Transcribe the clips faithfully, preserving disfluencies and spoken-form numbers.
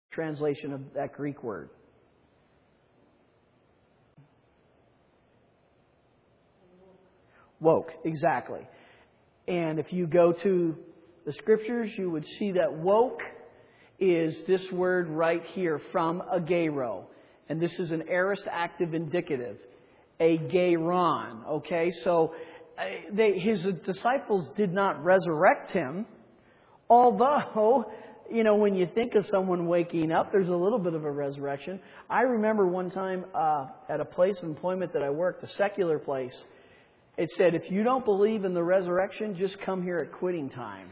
translation of that Greek word? Woke, exactly. And if you go to the Scriptures, you would see that woke is this word right here from agero. And this is an aorist active indicative. Ageiron. Okay, so uh, they, his disciples did not resurrect him. Although, you know, when you think of someone waking up, there's a little bit of a resurrection. I remember one time uh, at a place of employment that I worked, a secular place, it said, if you don't believe in the resurrection, just come here at quitting time.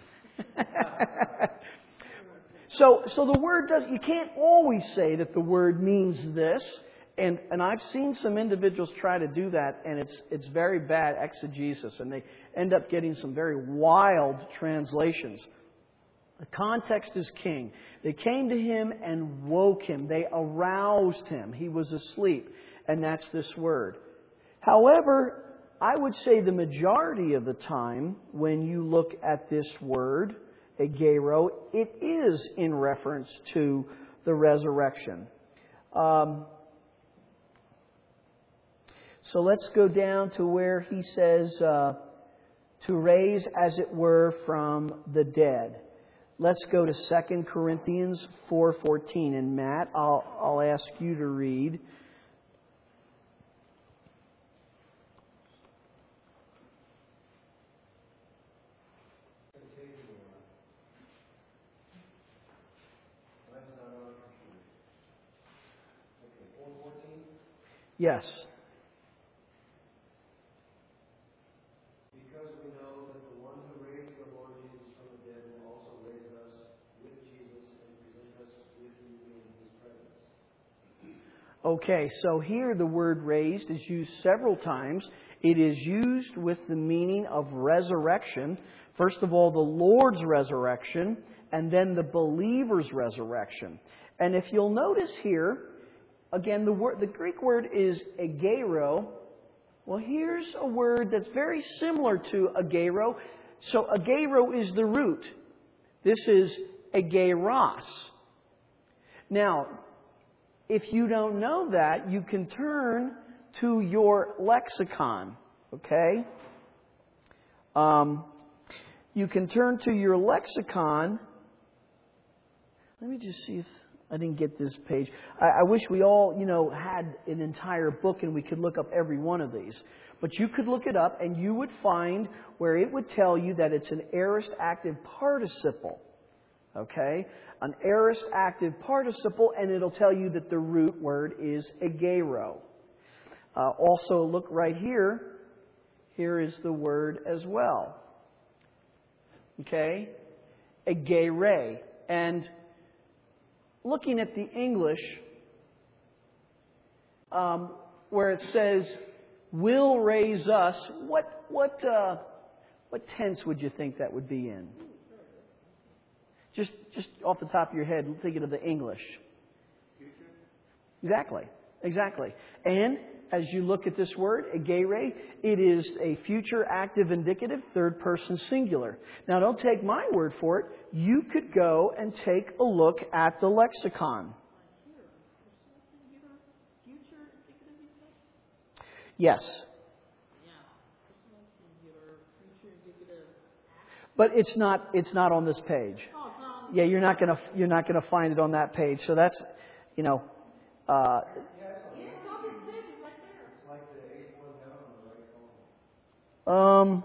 so, so the word does, you can't always say that the word means this. And, and I've seen some individuals try to do that, and it's, it's very bad exegesis, and they end up getting some very wild translations. The context is king. They came to him and woke him. They aroused him. He was asleep. And that's this word. However, I would say the majority of the time when you look at this word, agero, it is in reference to the resurrection. Um, so let's go down to where he says, uh, to raise as it were from the dead. Let's go to Second Corinthians four fourteen. And Matt, I'll, I'll ask you to read. Yes. Because we know that the one who raised the Lord Jesus from the dead will also raise us with Jesus and present us with you in His presence. Okay, so here the word raised is used several times. It is used with the meaning of resurrection. First of all, the Lord's resurrection, and then the believer's resurrection. And if you'll notice here, again, the word, the Greek word is agero. Well, here's a word that's very similar to agero. So agero is the root. This is ageros. Now, if you don't know that, you can turn to your lexicon. Okay? Um, you can turn to your lexicon. Let me just see if I didn't get this page. I, I wish we all, you know, had an entire book and we could look up every one of these. But you could look it up and you would find where it would tell you that it's an aorist active participle. Okay? An aorist active participle, and it'll tell you that the root word is agero. Uh, also, look right here. Here is the word as well. Okay? Agere. And looking at the English, um, where it says, will raise us, what what uh, what tense would you think that would be in? Just just off the top of your head, thinking of the English. Future? Exactly, exactly. And as you look at this word, agere, it is a future active indicative, third person singular. Now, don't take my word for it. You could go and take a look at the lexicon. Yes. But it's not it's not on this page. Yeah, you're not gonna you're not gonna find it on that page. So that's, you know, uh, Um,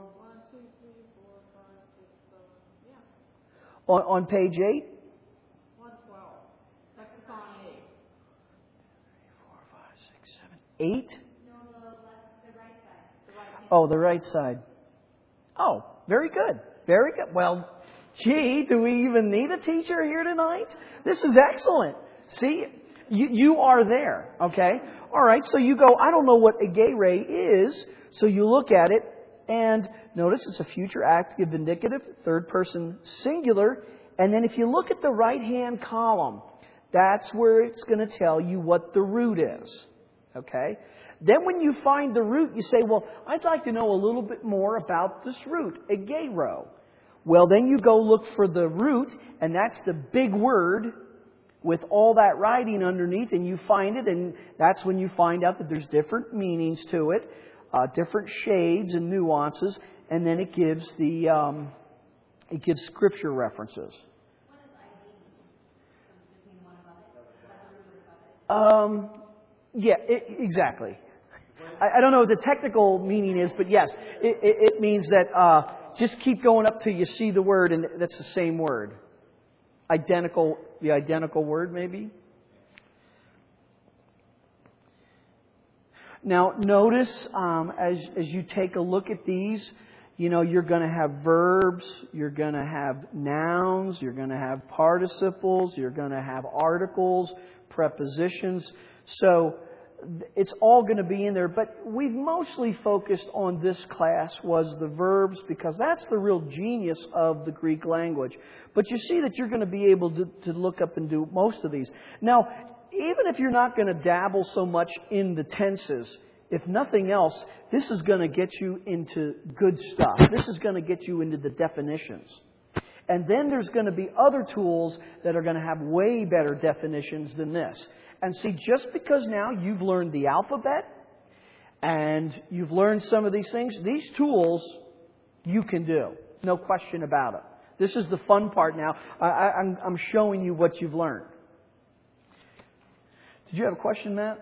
on, on page eight? one twelve. Lexicon eight. Four, five, six, seven, eight? No, the, left, the right side. The right hand. Oh, the right side. Oh, very good. Very good. Well, gee, do we even need a teacher here tonight? This is excellent. See, you, you are there, okay? All right, so you go, I don't know what agere is, so you look at it, and notice it's a future active indicative, third person singular. And then if you look at the right-hand column, that's where it's going to tell you what the root is. Okay? Then when you find the root, you say, well, I'd like to know a little bit more about this root, agero. Well, then you go look for the root, and that's the big word, with all that writing underneath, and you find it, and that's when you find out that there's different meanings to it, uh, different shades and nuances, and then it gives the um, it gives scripture references. Um, yeah, it, exactly. I, I don't know what the technical meaning is, but yes, it, it, it means that uh, just keep going up till you see the word, and that's the same word. Identical, the identical word, maybe. Now, notice um, as as you take a look at these, you know, you're going to have verbs, you're going to have nouns, you're going to have participles, you're going to have articles, prepositions. So it's all going to be in there. But we've mostly focused on this class was the verbs, because that's the real genius of the Greek language. But you see that you're going to be able to, to look up and do most of these. Now, even if you're not going to dabble so much in the tenses, if nothing else, this is going to get you into good stuff. This is going to get you into the definitions. And then there's going to be other tools that are going to have way better definitions than this. And see, just because now you've learned the alphabet and you've learned some of these things, these tools you can do. No question about it. This is the fun part now. I, I, I'm, I'm showing you what you've learned. Did you have a question, Matt?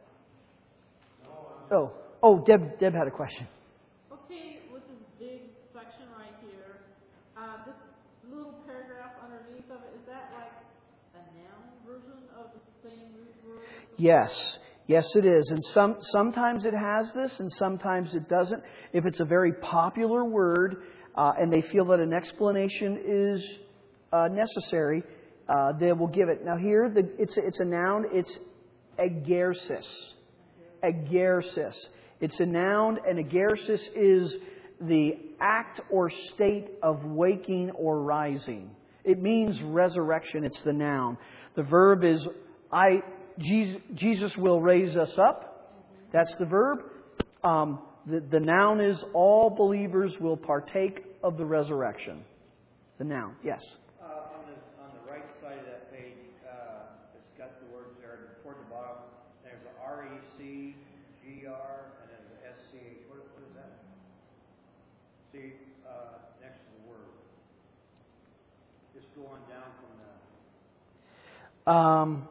Oh, oh, Deb, Deb had a question. Okay, with this big section right here, uh, this little paragraph underneath of it, is that like a noun version of the same root word? Yes. Yes, it is. And some sometimes it has this and sometimes it doesn't. If it's a very popular word uh, and they feel that an explanation is uh, necessary, uh, they will give it. Now here, the, it's, it's a noun. It's agersis. Agersis. It's a noun, and agersis is the act or state of waking or rising. It means resurrection. It's the noun. The verb is I. Jesus, Jesus will raise us up. That's the verb. Um, the, the noun is all believers will partake of the resurrection. The noun, yes. Uh, on, the, on the right side of that page, uh, it's got the words there toward the bottom. There's the R E C, G R, and then the S C H. What, what is that? See, uh, next to the word. Just go on down from the... Um...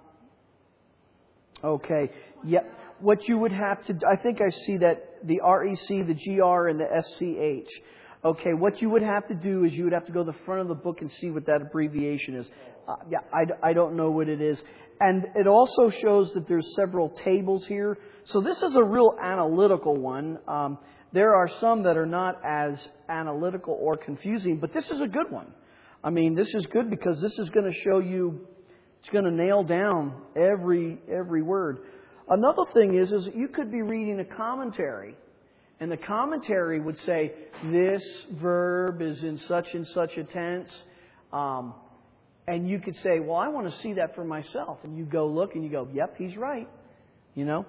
Okay. Yeah. What you would have to, I think I see that the R E C, the G R, and the S C H. Okay. What you would have to do is you would have to go to the front of the book and see what that abbreviation is. Uh, yeah, I, I don't know what it is. And it also shows that there's several tables here. So this is a real analytical one. Um, there are some that are not as analytical or confusing, but this is a good one. I mean, this is good because this is going to show you. It's going to nail down every every word. Another thing is, is you could be reading a commentary, and the commentary would say, this verb is in such and such a tense. Um, and you could say, well, I want to see that for myself. And you go look and you go, yep, he's right. You know?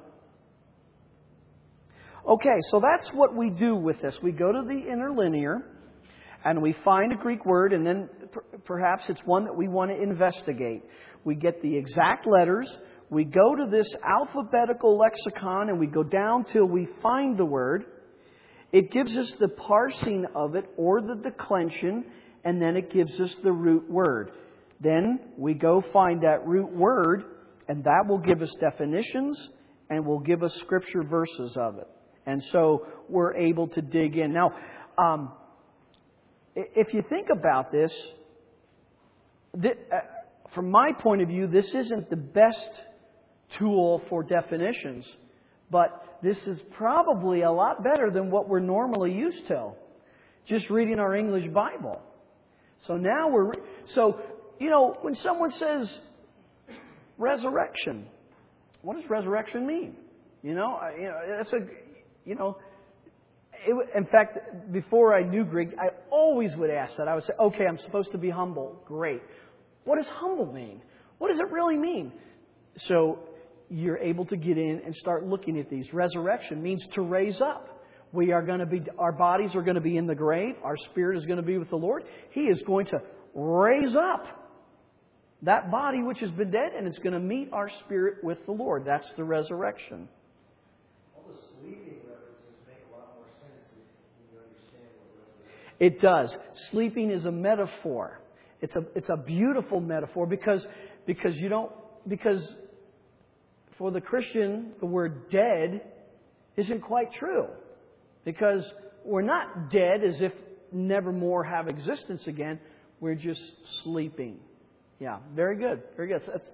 Okay, so that's what we do with this. We go to the interlinear, and we find a Greek word, and then perhaps it's one that we want to investigate. We get the exact letters. We go to this alphabetical lexicon and we go down till we find the word. It gives us the parsing of it or the declension, and then it gives us the root word. Then we go find that root word, and that will give us definitions and will give us scripture verses of it. And so we're able to dig in. Now, um, if you think about this, th- uh, from my point of view, this isn't the best tool for definitions, but this is probably a lot better than what we're normally used to, just reading our English Bible. So now we're, so, you know, when someone says resurrection, what does resurrection mean? You know, you know, that's a, you know, it, in fact, before I knew Greek, I always would ask that. I would say, okay, I'm supposed to be humble. Great. What does humble mean? What does it really mean? So you're able to get in and start looking at these. Resurrection means to raise up. We are going to be, our bodies are going to be in the grave. Our spirit is going to be with the Lord. He is going to raise up. that body which has been dead, and it's going to meet our spirit with the Lord. That's the resurrection. All the sleeping references make a lot more sense if you understand what resurrection is. It does. Sleeping is a metaphor. It's a it's a beautiful metaphor because because you don't because for the Christian the word dead isn't quite true. Because we're not dead as if never more have existence again. We're just sleeping. Yeah, very good. Very good. So that's,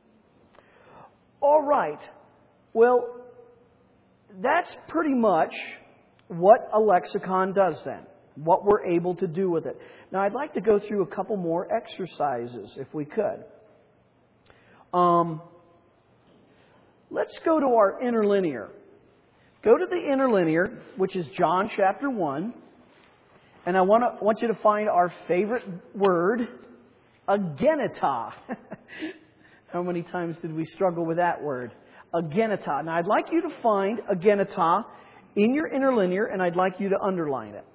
all right. Well, that's pretty much what a lexicon does then. What we're able to do with it. Now, I'd like to go through a couple more exercises, if we could. Um, let's go to our interlinear. Go to the interlinear, which is John chapter one. And I want to want you to find our favorite word, agenita. How many times did we struggle with that word? Agenita. Now, I'd like you to find agenita in your interlinear, and I'd like you to underline it.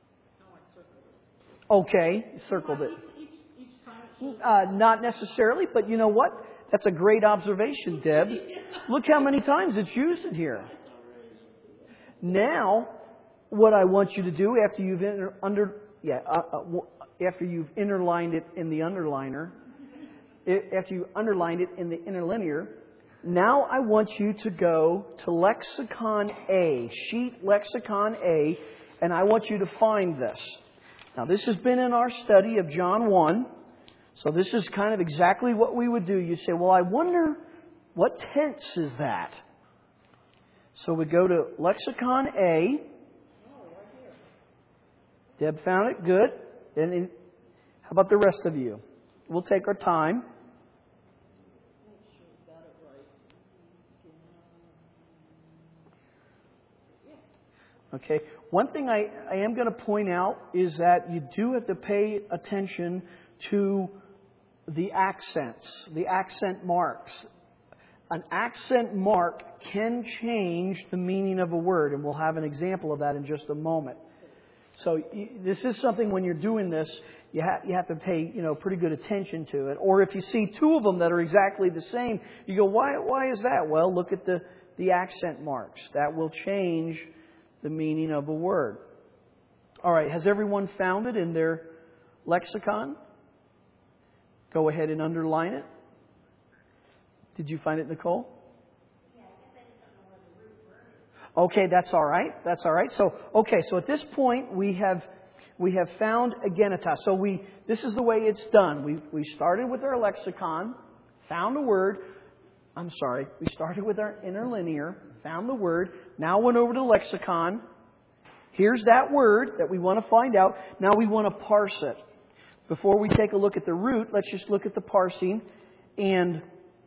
Okay, circled it. Uh, not necessarily, but you know what? That's a great observation, Deb. Look how many times it's used in here. Now, what I want you to do after you've inter, under yeah uh, uh, after you've interlined it in the underliner, after you underlined it in the interlinear, now I want you to go to Lexicon A, sheet Lexicon A, and I want you to find this. Now, this has been in our study of John one, so this is kind of exactly what we would do. You say, well, I wonder what tense is that? So we go to Lexicon A. Deb found it. Good. And in, how about the rest of you? We'll take our time. Okay. One thing I, I am going to point out is that you do have to pay attention to the accents, the accent marks. An accent mark can change the meaning of a word, and we'll have an example of that in just a moment. So this is something when you're doing this, you, ha- you have to pay, you know, pretty good attention to it. Or if you see two of them that are exactly the same, you go, why, why is that? Well, look at the, the accent marks. That will change the meaning of a word. All right, has everyone found it in their lexicon? Go ahead and underline it. Did you find it, Nicole? Okay, that's all right. That's all right. So, okay, so at this point we have we have found agenita. So we this is the way it's done. We we started with our lexicon, found a word. I'm sorry. We started with our interlinear, found the word. Now went over to the lexicon. Here's that word that we want to find out. Now we want to parse it. Before we take a look at the root, let's just look at the parsing and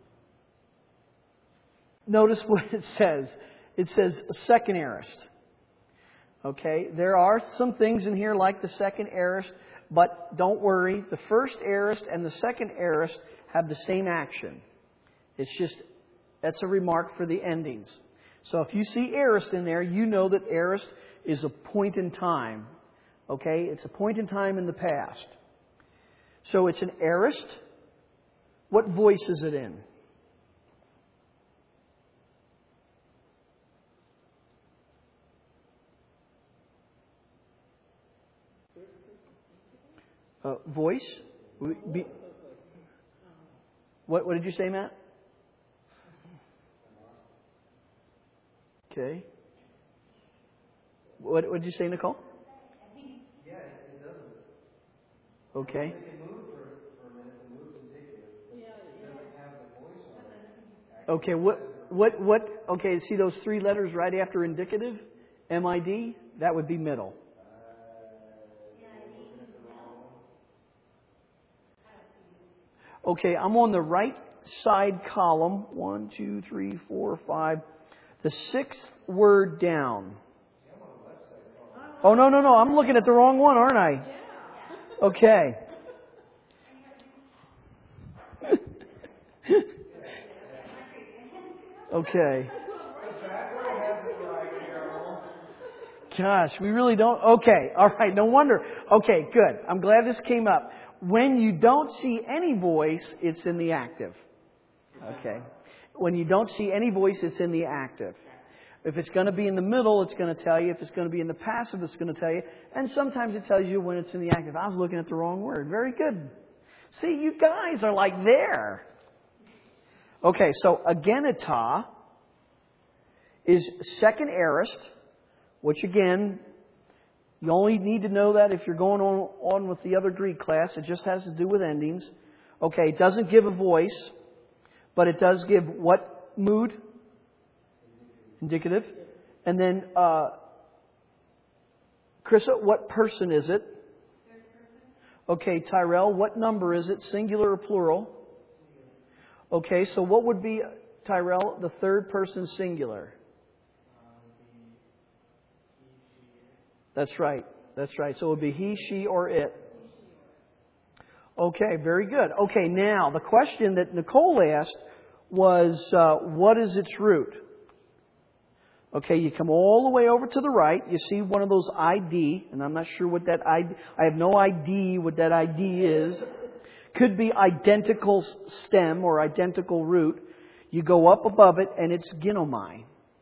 notice what it says. It says second aorist. Okay, there are some things in here like the second aorist, but don't worry. The first aorist and the second aorist have the same action. It's just, that's a remark for the endings. So if you see aorist in there, you know that aorist is a point in time. Okay, it's a point in time in the past. So it's an aorist. What voice is it in? Uh, voice? Be, what, what did you say, Matt? Okay. What, what did you say, Nicole? Yeah, it doesn't. Okay. It can move for, for a minute. It moves indicative. But it doesn't have the voice on it. Okay. What? What? What? Okay. See those three letters right after indicative? M I D. That would be middle. Okay, I'm on the right side column. One, two, three, four, five. The sixth word down. Oh, no, no, no. I'm looking at the wrong one, aren't I? Okay. Okay. Gosh, we really don't. Okay, all right, no wonder. Okay, good. I'm glad this came up. when you don't see any voice, it's in the active. Okay. When you don't see any voice, it's in the active. If it's going to be in the middle, it's going to tell you. If it's going to be in the passive, it's going to tell you. And sometimes it tells you when it's in the active. I was looking at the wrong word. Very good. See, you guys are like there. Okay, so agenita is second aorist, which again, you only need to know that if you're going on, on with the other Greek class. It just has to do with endings. Okay, it doesn't give a voice, but it does give what mood? Indicative. And then, uh, Krista, what person is it? Okay, Tyrell, what number is it? Singular or plural? Okay, so what would be, Tyrell, the third person singular? That's right. That's right. So it would be he, she, or it. Okay, very good. Okay, now the question that Nicole asked was, uh, what is its root? Okay, you come all the way over to the right. You see one of those I D, and I'm not sure what that I D, I have no idea what that I D is. Could be identical stem or identical root. You go up above it, and it's ginomai.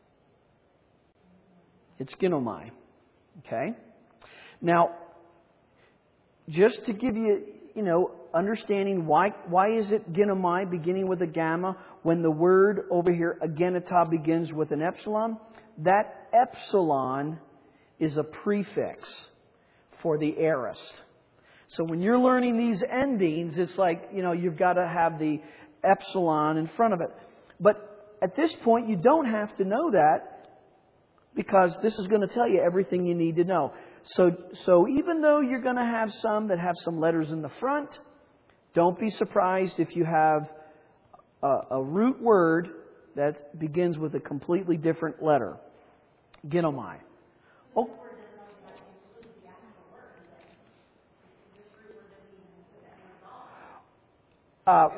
It's ginomai. Okay? Now, just to give you, you know, understanding why why is it ginomai beginning with a gamma when the word over here, agenita, begins with an epsilon? That epsilon is a prefix for the aorist. So when you're learning these endings, it's like, you know, you've got to have the epsilon in front of it. But at this point, you don't have to know that because this is going to tell you everything you need to know. So, so even though you're going to have some that have some letters in the front, don't be surprised if you have a, a root word that begins with a completely different letter. Ginomai. Oh. Uh,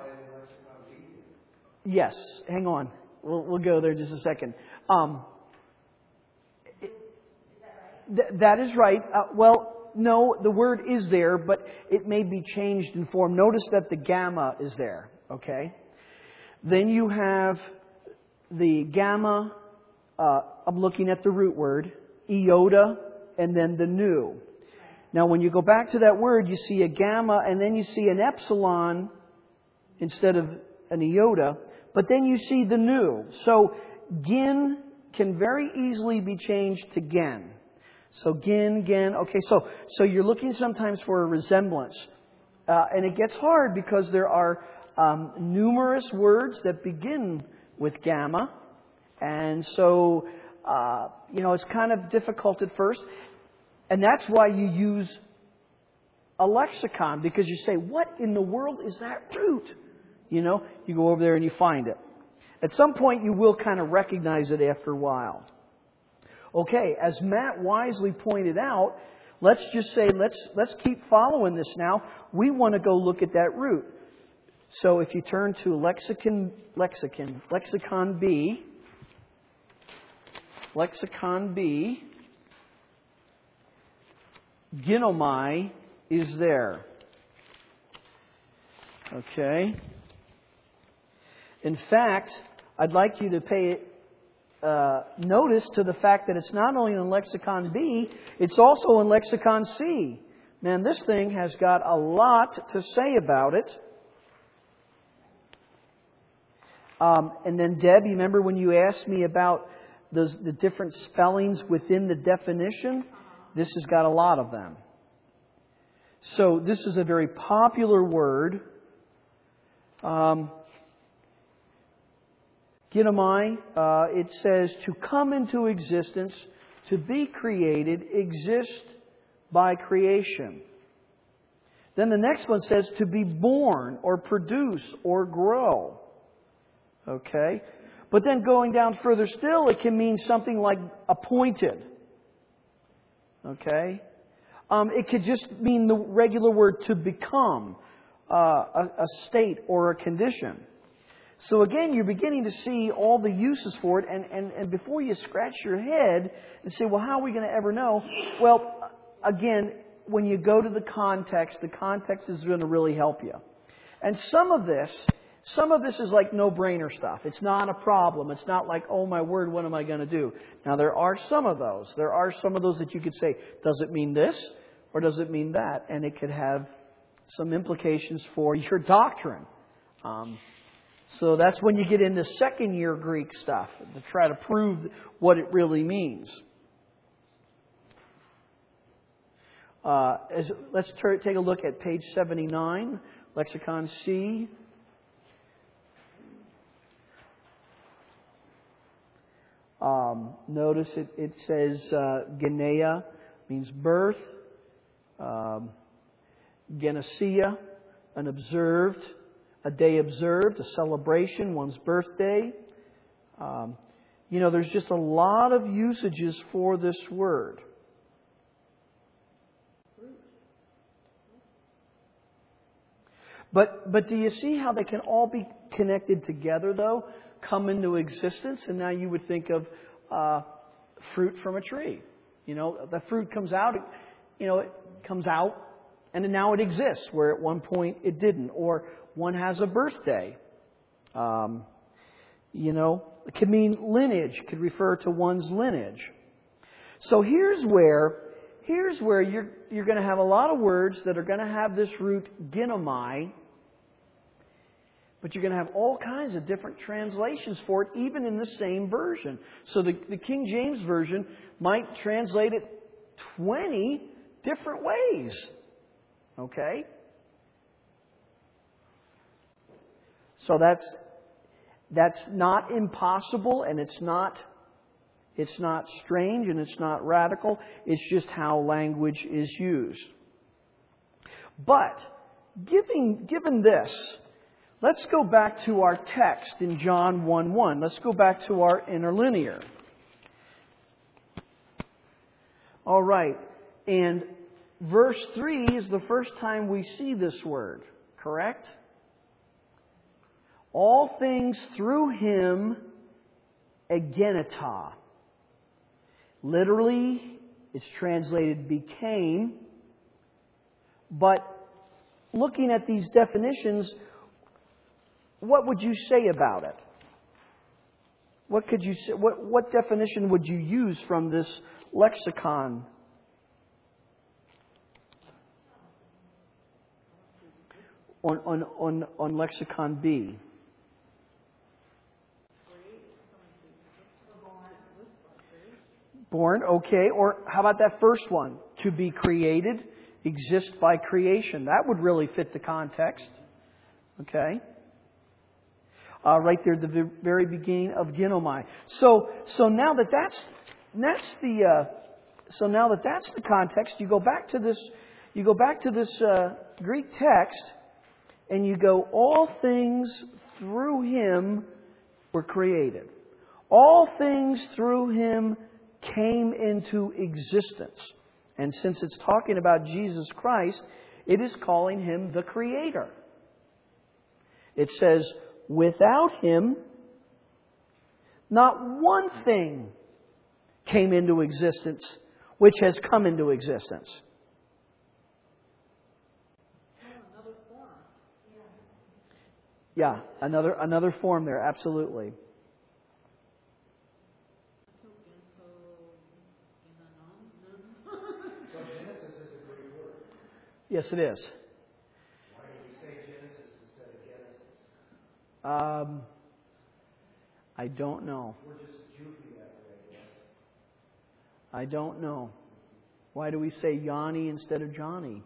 yes, hang on. We'll, we'll go there in just a second. Um, it, th- that is right. Uh, well, no, the word is there, but it may be changed in form. Notice that the gamma is there, okay? Then you have the gamma, uh, I'm looking at the root word, iota, and then the nu. Now, when you go back to that word, you see a gamma, and then you see an epsilon instead of an iota, but then you see the nu. So, gin can very easily be changed to gen. So, gin, gen, okay, so, so you're looking sometimes for a resemblance. Uh, and it gets hard because there are um, numerous words that begin with gamma. And so, uh, you know, it's kind of difficult at first. And that's why you use a lexicon, because you say, what in the world is that root? You know, you go over there and you find it. At some point, you will kind of recognize it after a while. Okay, as Matt wisely pointed out, let's just say, let's let's keep following this now. We want to go look at that root. So if you turn to lexicon, lexicon, lexicon B, lexicon B, ginomai is there. Okay. In fact, I'd like you to pay uh, notice to the fact that it's not only in lexicon B, it's also in lexicon C. Man, this thing has got a lot to say about it. Um, and then, Deb, you remember when you asked me about the, the different spellings within the definition? This has got a lot of them. So this is a very popular word. Um, ginomai, uh, it says to come into existence, to be created, exist by creation. Then the next one says to be born or produce or grow. Okay? But then going down further still, it can mean something like appointed. Okay? Um, it could just mean the regular word to become, uh, a, a state or a condition. So again, you're beginning to see all the uses for it, and, and, and before you scratch your head and say, well, how are we going to ever know? Well, again, when you go to the context, the context is going to really help you. And some of this, some of this is like no-brainer stuff. It's not a problem. It's not like, oh my word, what am I going to do? Now there are some of those. There are some of those that you could say, does it mean this or does it mean that? And it could have some implications for your doctrine. Um, so that's when you get into second year Greek stuff to try to prove what it really means. Uh, as, let's ter- take a look at page seventy-nine, Lexicon C. Um, notice it, it says uh, Genea means birth. Um, Genesia, an observed, a day observed, a celebration, one's birthday. Um, you know, there's just a lot of usages for this word. But but do you see how they can all be connected together, though? Come into existence, and now you would think of uh, fruit from a tree. You know, the fruit comes out, you know, it comes out, and now it exists, where at one point it didn't. Or one has a birthday. Um, you know, it could mean lineage, could refer to one's lineage. So here's where here's where you're you're going to have a lot of words that are going to have this root ginomai. But you're going to have all kinds of different translations for it, even in the same version. So the, the King James Version might translate it twenty different ways. Okay? So that's that's not impossible, and it's not it's not strange, and it's not radical. It's just how language is used. But given given this, let's go back to our text in John one one. Let's go back to our interlinear. All right. And verse three is the first time we see this word, correct? All things through Him, egeneta. Literally, it's translated became. But looking at these definitions, what would you say about it? What could you say, what, what definition would you use from this lexicon? On, on, on, on lexicon B. Born, okay. Or how about that first one? To be created, exist by creation. That would really fit the context. Okay. Uh, right there at the very beginning of ginomai. So, so now that that's that's the uh, so now that that's the context, you go back to this you go back to this uh, Greek text, and you go, all things through Him were created. All things through Him came into existence. And since it's talking about Jesus Christ, it is calling Him the Creator. It says, without Him, not one thing came into existence which has come into existence. Yeah, another another form there, absolutely. So Genesis is a Greek word. Yes, it is. Why do we say Genesis instead of Genesis? Um, I don't know. We're just Juki that way, I guess. I don't know. Why do we say Yanni instead of Johnny?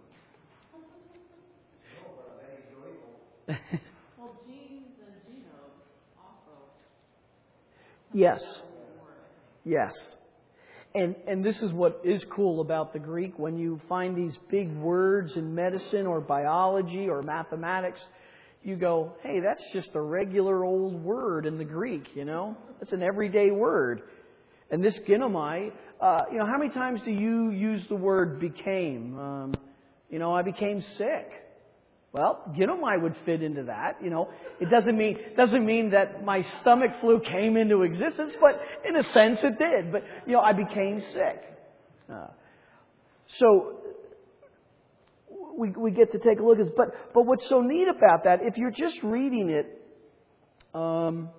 No, but I think joyful. Well, genes and genomes also. Yes. Yes. And and this is what is cool about the Greek. When you find these big words in medicine or biology or mathematics, you go, hey, that's just a regular old word in the Greek, you know? It's an everyday word. And this ginomai, uh, you know, how many times do you use the word became? Um, you know, I became sick. Well, ginomai would fit into that, you know. It doesn't mean doesn't mean that my stomach flu came into existence, but in a sense it did. But, you know, I became sick. Uh, so, we, we get to take a look at. But, but what's so neat about that, if you're just reading it, um,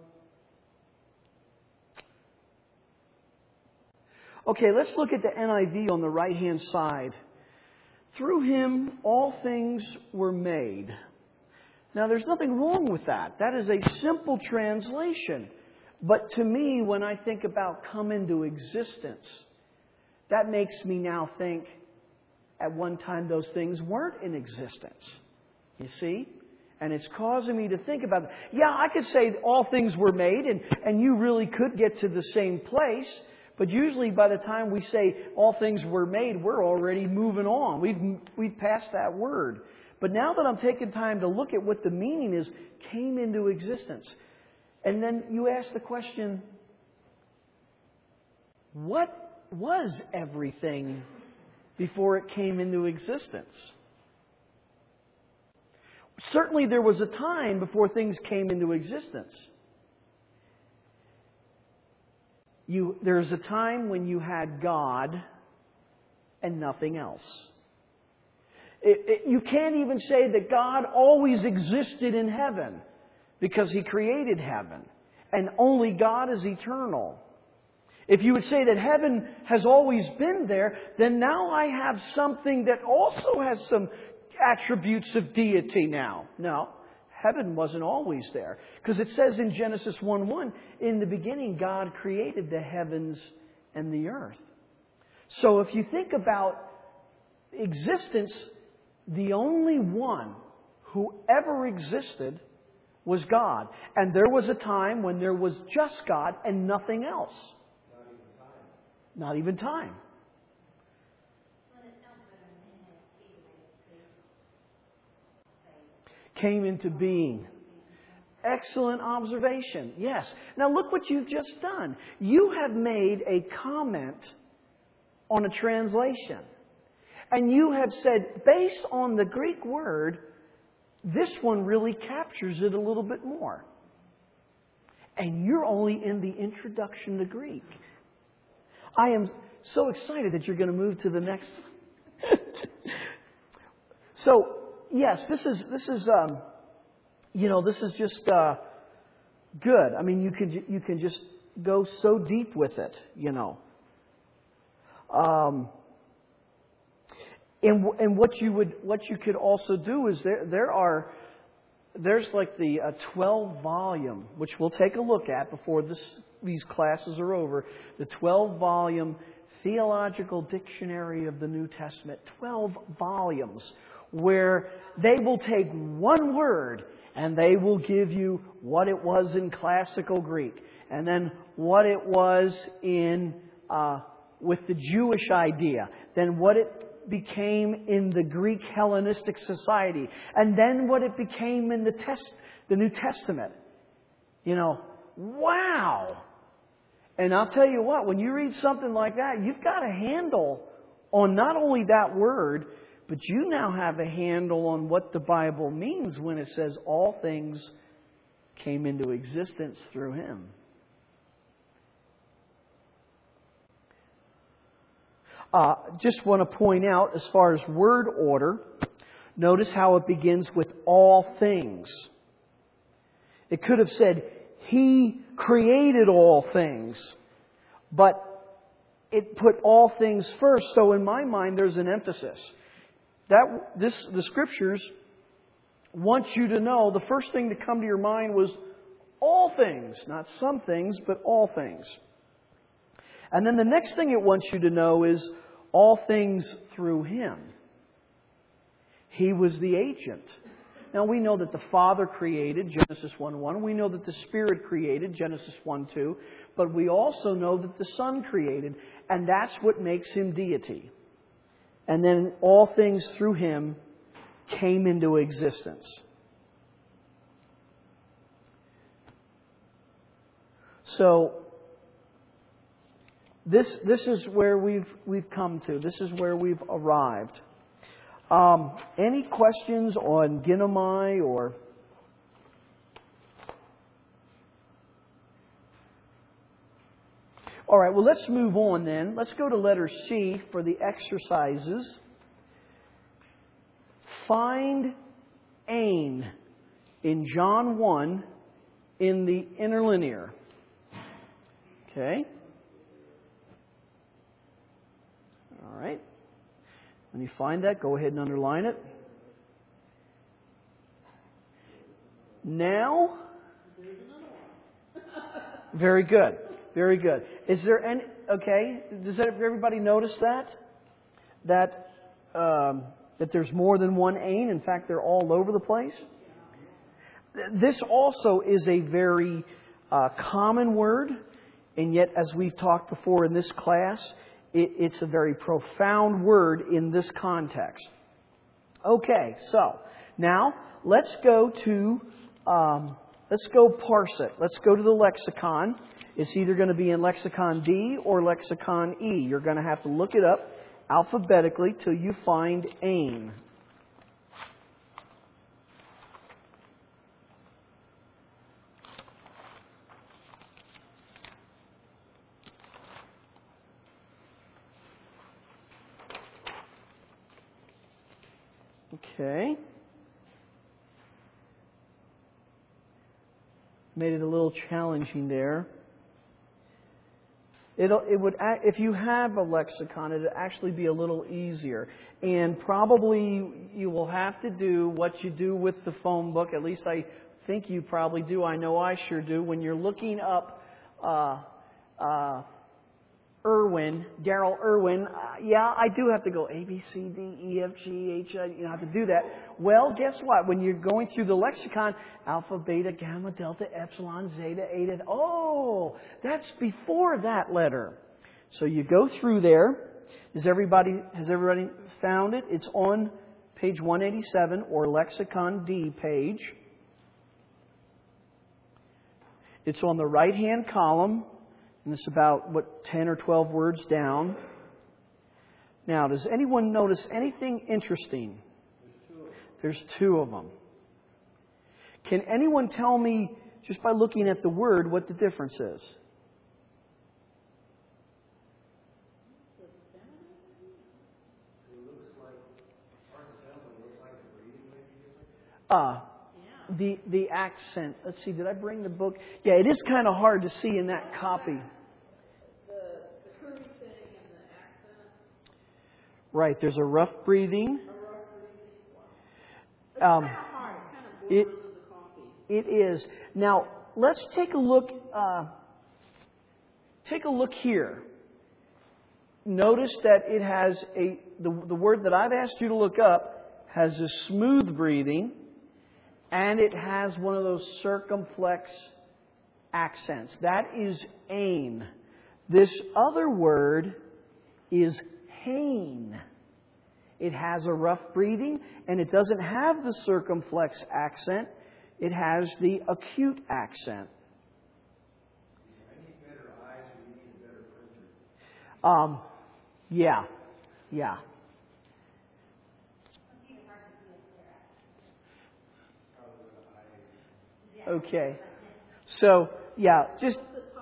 okay, let's look at the N I V on the right-hand side. Through Him, all things were made. Now, there's nothing wrong with that. That is a simple translation. But to me, when I think about come into existence, that makes me now think at one time those things weren't in existence. You see? And it's causing me to think about, yeah, I could say all things were made, and, and you really could get to the same place. But usually by the time we say all things were made, we're already moving on. We've, we've passed that word. But now that I'm taking time to look at what the meaning is, came into existence. And then you ask the question, what was everything before it came into existence? Certainly there was a time before things came into existence. You, there's a time when you had God and nothing else. It, it, you can't even say that God always existed in heaven because He created heaven. And only God is eternal. If you would say that heaven has always been there, then now I have something that also has some attributes of deity now. No, heaven wasn't always there. Because it says in Genesis one one, in the beginning God created the heavens and the earth. So if you think about existence, the only one who ever existed was God. And there was a time when there was just God and nothing else. Not even time. Not even time. Came into being. Excellent observation. Yes. Now look what you've just done. You have made a comment on a translation. And you have said, based on the Greek word, this one really captures it a little bit more. And you're only in the introduction to Greek. I am so excited that you're going to move to the next. So, yes, this is, this is, um, you know, this is just uh, good. I mean, you can, you can just go so deep with it, you know. Um, and and what you would, what you could also do is there there are there's like the uh, twelve volume, which we'll take a look at before this these classes are over. The twelve volume Theological Dictionary of the New Testament, twelve volumes, where they will take one word and they will give you what it was in classical Greek, and then what it was in uh, with the Jewish idea, then what it became in the Greek Hellenistic society, and then what it became in the test, the New Testament. You know, wow! And I'll tell you what, when you read something like that, you've got a handle on not only that word, but you now have a handle on what the Bible means when it says all things came into existence through Him. Uh, just want to point out, as far as word order, notice how it begins with all things. It could have said, He created all things, but it put all things first. So in my mind, there's an emphasis. That this the Scriptures want you to know, the first thing to come to your mind was all things, not some things, but all things. And then the next thing it wants you to know is all things through Him. He was the agent. Now we know that the Father created, Genesis one one. We know that the Spirit created, Genesis one two. But we also know that the Son created. And that's what makes Him deity. And then all things through Him came into existence. So This this is where we've we've come to. This is where we've arrived. Um, any questions on Ginomai or? All right. Well, let's move on then. Let's go to letter C for the exercises. find ain in John one in the interlinear. Okay? All right. When you find that, go ahead and underline it. Now, very good. Very good. Is there any, okay, does everybody notice that? That, um, that there's more than one ain? In fact, they're all over the place? This also is a very uh, common word, and yet, as we've talked before in this class, it, it's a very profound word in this context. Okay, so now let's go to um, let's go parse it. Let's go to the lexicon. It's either going to be in lexicon D or lexicon E. You're going to have to look it up alphabetically till you find ain. Okay. Made it a little challenging there. It'll, it would, if you have a lexicon, it'd actually be a little easier. And probably you will have to do what you do with the phone book. At least I think you probably do. I know I sure do. When you're looking up uh, uh, Irwin, Darrell Irwin, uh, yeah, I do have to go A, B, C, D, E, F, G, H, I, you know, I have to do that. Well, guess what? When you're going through the lexicon, alpha, beta, gamma, delta, epsilon, zeta, eta, oh, that's before that letter. So you go through there. Is everybody, has everybody found it? It's on page one eighty-seven or lexicon D page. It's on the right-hand column. And it's about, what, ten or twelve words down. Now, does anyone notice anything interesting? There's two of them. Can anyone tell me, just by looking at the word, what the difference is? Uh, The the accent. Let's see, did I bring the book? Yeah, it is kind of hard to see in that copy. The, the curvy thing and the accent. Right, there's a rough breathing. A rough breathing one. It's Um, kind of hard. It kind of it, borders the copy. it is. Now, let's take a look. Uh, take a look here. Notice that it has a the the word that I've asked you to look up has a smooth breathing. And it has one of those circumflex accents. That is ain. This other word is hain. It has a rough breathing, and it doesn't have the circumflex accent. It has the acute accent. I need better eyes, or you need a better printer. Um, yeah, yeah. Okay. So, yeah, just...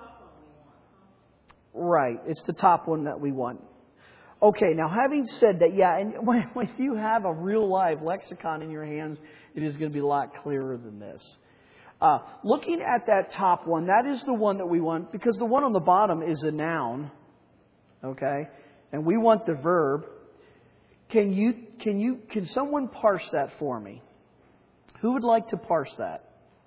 Right. It's the top one that we want. Okay, now having said that, yeah, and when, when you have a real live lexicon in your hands, it is going to be a lot clearer than this. Uh, looking at that top one, that is the one that we want, because the one on the bottom is a noun. Okay? And we want the verb. Can you, can you, can someone parse that for me? Who would like to parse that?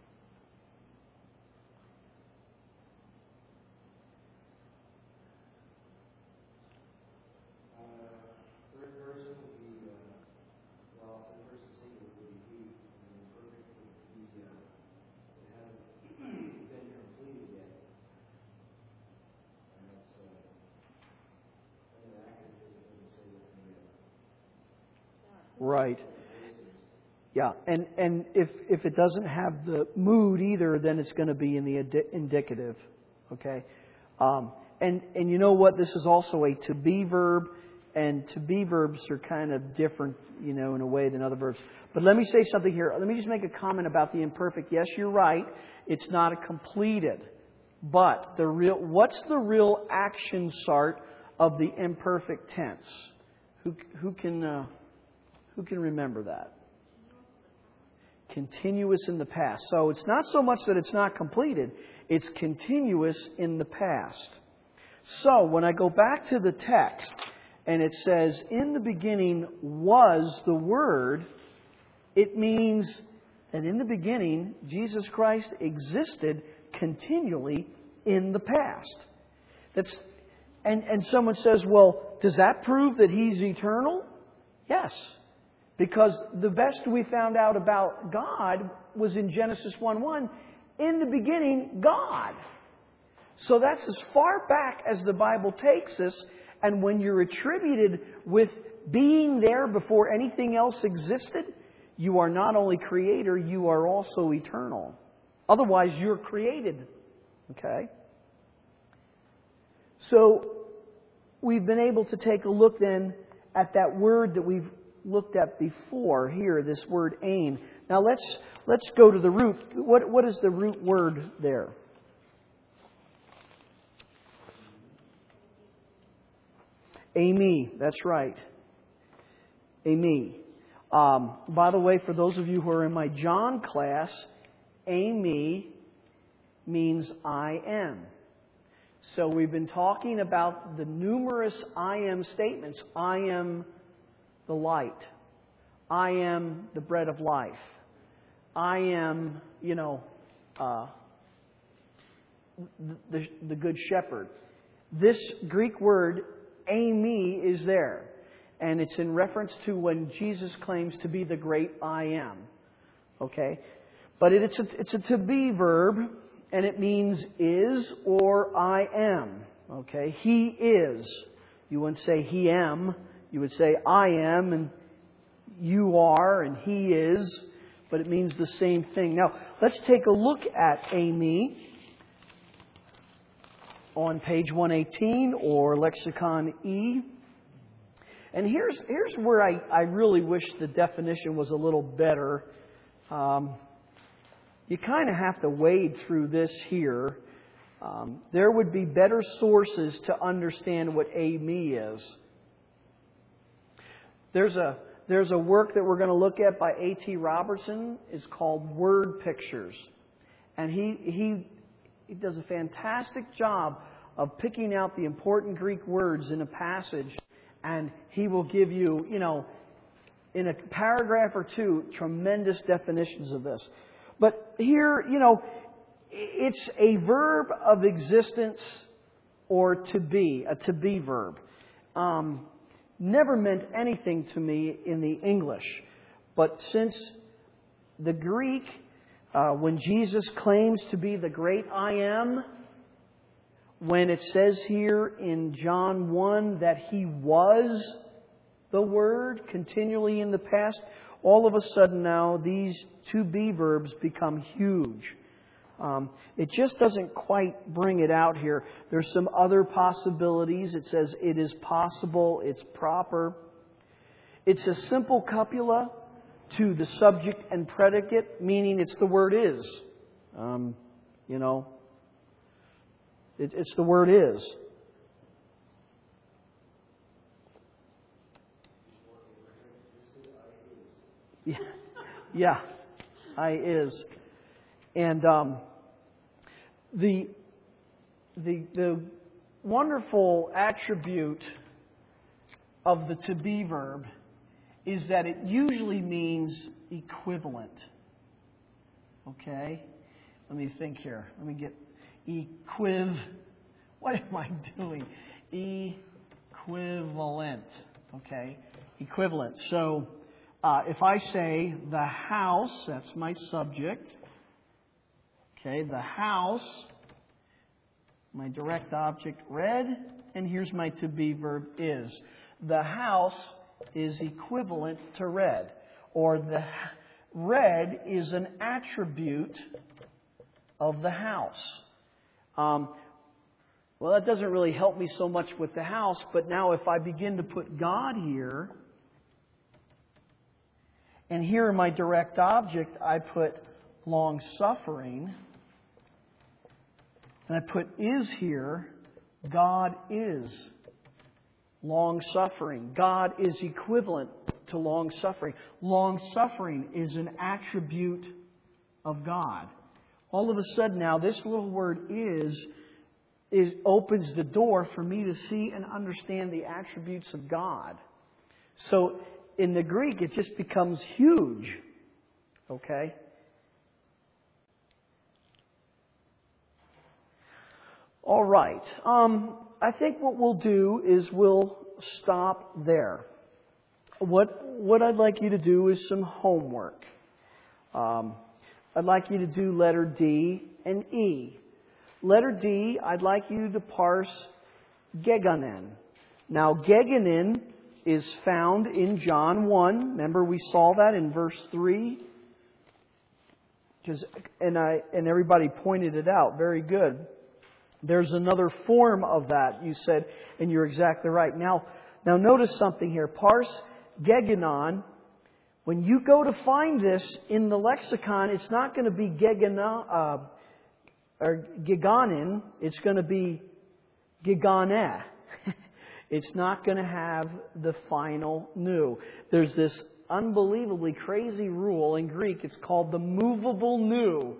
Right. Yeah, and and if if it doesn't have the mood either, then it's going to be in the indi- indicative. Okay, um, and and you know what? This is also a to be verb, and to be verbs are kind of different, you know, in a way than other verbs. But let me say something here. Let me just make a comment about the imperfect. Yes, you're right. It's not a completed, but the real. What's the real action start of the imperfect tense? Who who can? Uh, Who can remember that? Continuous in the past. So it's not so much that it's not completed, it's continuous in the past. So when I go back to the text and it says, in the beginning was the Word, it means that in the beginning, Jesus Christ existed continually in the past. That's, and, and someone says, well, does that prove that He's eternal? Yes. Because the best we found out about God was in Genesis one one. In the beginning, God. So that's as far back as the Bible takes us. And when you're attributed with being there before anything else existed, you are not only Creator, you are also eternal. Otherwise, you're created. Okay? So, we've been able to take a look then at that word that we've looked at before here, this word aim. Now let's let's go to the root. What what is the root word there? Ami. That's right. Ami. Um, by the way, for those of you who are in my John class, Ami means I am. So we've been talking about the numerous I am statements. I am the light. I am the bread of life. I am, you know, uh, the, the good shepherd. This Greek word, Ami, is there. And it's in reference to when Jesus claims to be the great I am. Okay? But it's a, it's a to be verb, and it means is or I am. Okay? He is. You wouldn't say he am. You would say, I am, and you are, and he is. But it means the same thing. Now, let's take a look at Ami on page one eighteen or Lexicon E. And here's here's where I, I really wish the definition was a little better. Um, you kind of have to wade through this here. Um, there would be better sources to understand what Ami is. There's a there's a work that we're going to look at by A T Robertson. It's called Word Pictures. And he, he, he does a fantastic job of picking out the important Greek words in a passage. And he will give you, you know, in a paragraph or two, tremendous definitions of this. But here, you know, it's a verb of existence or to be, a to be verb. Um, never meant anything to me in the English. But since the Greek, uh, when Jesus claims to be the great I am, when it says here in John one that He was the Word continually in the past, all of a sudden now these to be verbs become huge. Um, it just doesn't quite bring it out here. There's some other possibilities. It says it is possible, it's proper. It's a simple copula to the subject and predicate, meaning it's the word is. Um, you know, it, it's the word is. Yeah, yeah, I is. And um, the, the the wonderful attribute of the to be verb is that it usually means equivalent. Okay? Let me think here. Let me get equiv. What am I doing? Equivalent. Okay? Equivalent. So uh, if I say the house, that's my subject. Okay, the house, my direct object read, and here's my to be verb is. The house is equivalent to read, or the read is an attribute of the house. Um, well, that doesn't really help me so much with the house, but now if I begin to put God here, and here in my direct object I put long-suffering, and I put is here, God is long-suffering. God is equivalent to long-suffering. Long-suffering is an attribute of God. All of a sudden now, this little word is, is opens the door for me to see and understand the attributes of God. So in the Greek, it just becomes huge. Okay? All right. Um, I think what we'll do is we'll stop there. What what I'd like you to do is some homework. Um, I'd like you to do letter D and E. Letter D, I'd like you to parse gegonen. Now, gegonen is found in John one. Remember, we saw that in verse three. Just, and I and everybody pointed it out. Very good. There's another form of that, you said, and you're exactly right. Now, now notice something here. Parse gegonon. When you go to find this in the lexicon, it's not going to be gegonon, uh, or gegonin. It's going to be gegoneh. It's not going to have the final nu. There's this unbelievably crazy rule in Greek. It's called the movable nu.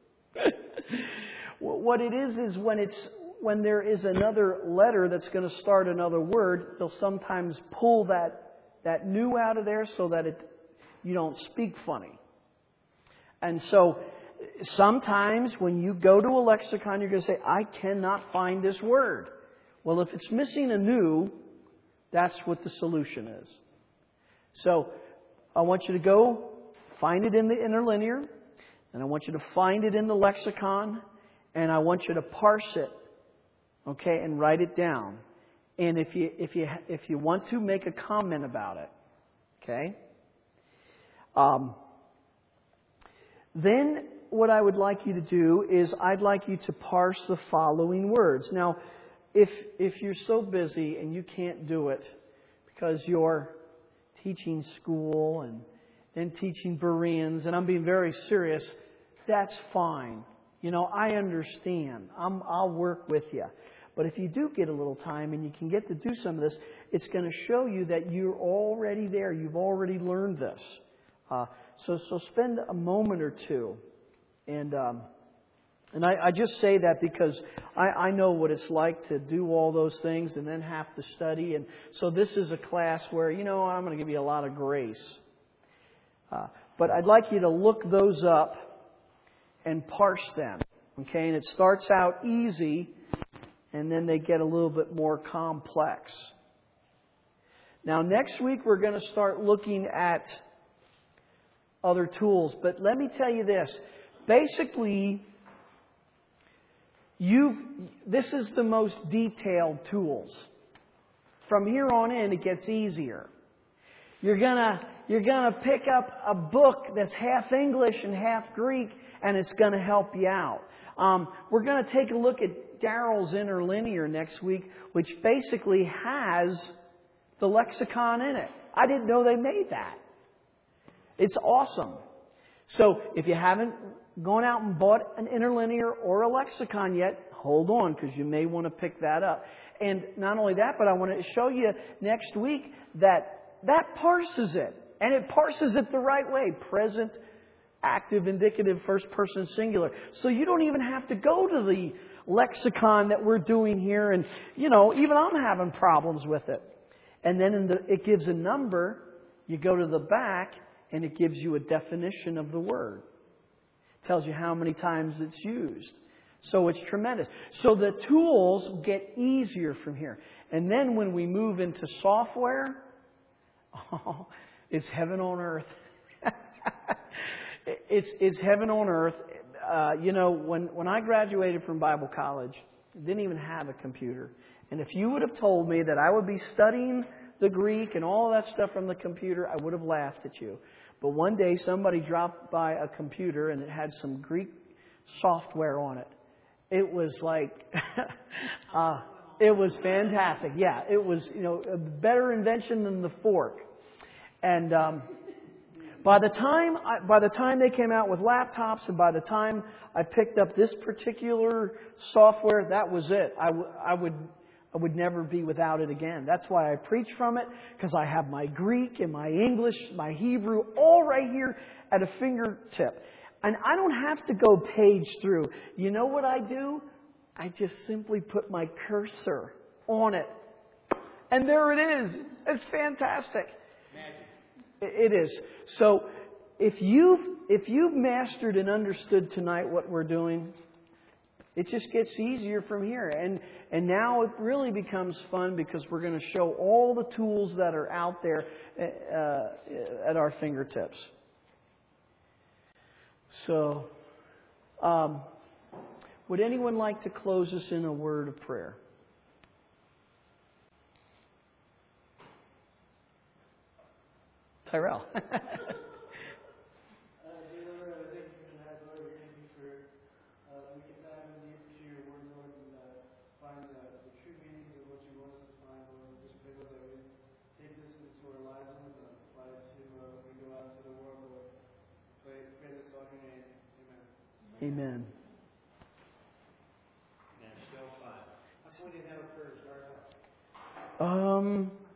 What it is is when it's when there is another letter that's going to start another word, they'll sometimes pull that that nu out of there so that it you don't speak funny. And so sometimes when you go to a lexicon, you're going to say, I cannot find this word. Well, if it's missing a nu, that's what the solution is. So I want you to go find it in the interlinear, and I want you to find it in the lexicon, and I want you to parse it, okay, and write it down. And if you if you if you want to, make a comment about it, okay. Um, then what I would like you to do is I'd like you to parse the following words. Now, if if you're so busy and you can't do it because you're teaching school and then teaching Bereans, and I'm being very serious, that's fine. You know, I understand. I'm, I'll work with you. But if you do get a little time and you can get to do some of this, it's going to show you that you're already there. You've already learned this. Uh, so, so spend a moment or two. And um, and I, I just say that because I, I know what it's like to do all those things and then have to study. And so this is a class where, you know, I'm going to give you a lot of grace. Uh, but I'd like you to look those up and parse them. Okay, and it starts out easy, and then they get a little bit more complex. Now, next week we're going to start looking at other tools. But let me tell you this. Basically, you've this is the most detailed tools. From here on in, it gets easier. You're gonna you're gonna pick up a book that's half English and half Greek, and it's going to help you out. Um, we're going to take a look at Daryl's Interlinear next week, which basically has the lexicon in it. I didn't know they made that. It's awesome. So if you haven't gone out and bought an interlinear or a lexicon yet, hold on, because you may want to pick that up. And not only that, but I want to show you next week that that parses it. And it parses it the right way. Present, active, indicative, first person singular. So you don't even have to go to the lexicon that we're doing here. And, you know, even I'm having problems with it. And then in the, it gives a number. You go to the back, and it gives you a definition of the word. It tells you how many times it's used. So it's tremendous. So the tools get easier from here. And then when we move into software, oh, it's heaven on earth. it's it's heaven on earth. Uh, you know, when, when I graduated from Bible college, I didn't even have a computer. And if you would have told me that I would be studying the Greek and all that stuff from the computer, I would have laughed at you. But one day somebody dropped by a computer and it had some Greek software on it. It was like, uh, it was fantastic. Yeah, it was, you know, a better invention than the fork. And um, by the time I, by the time they came out with laptops, and by the time I picked up this particular software, that was it. I, w- I would I would never be without it again. That's why I preach from it, because I have my Greek and my English, my Hebrew, all right here at a fingertip. And I don't have to go page through. You know what I do? I just simply put my cursor on it. And there it is. It's fantastic. It is. So if you've, if you've mastered and understood tonight what we're doing, it just gets easier from here. And and now it really becomes fun because we're going to show all the tools that are out there uh, at our fingertips. So, um, would anyone like to close us in a word of prayer? Tyrell. Amen. Um.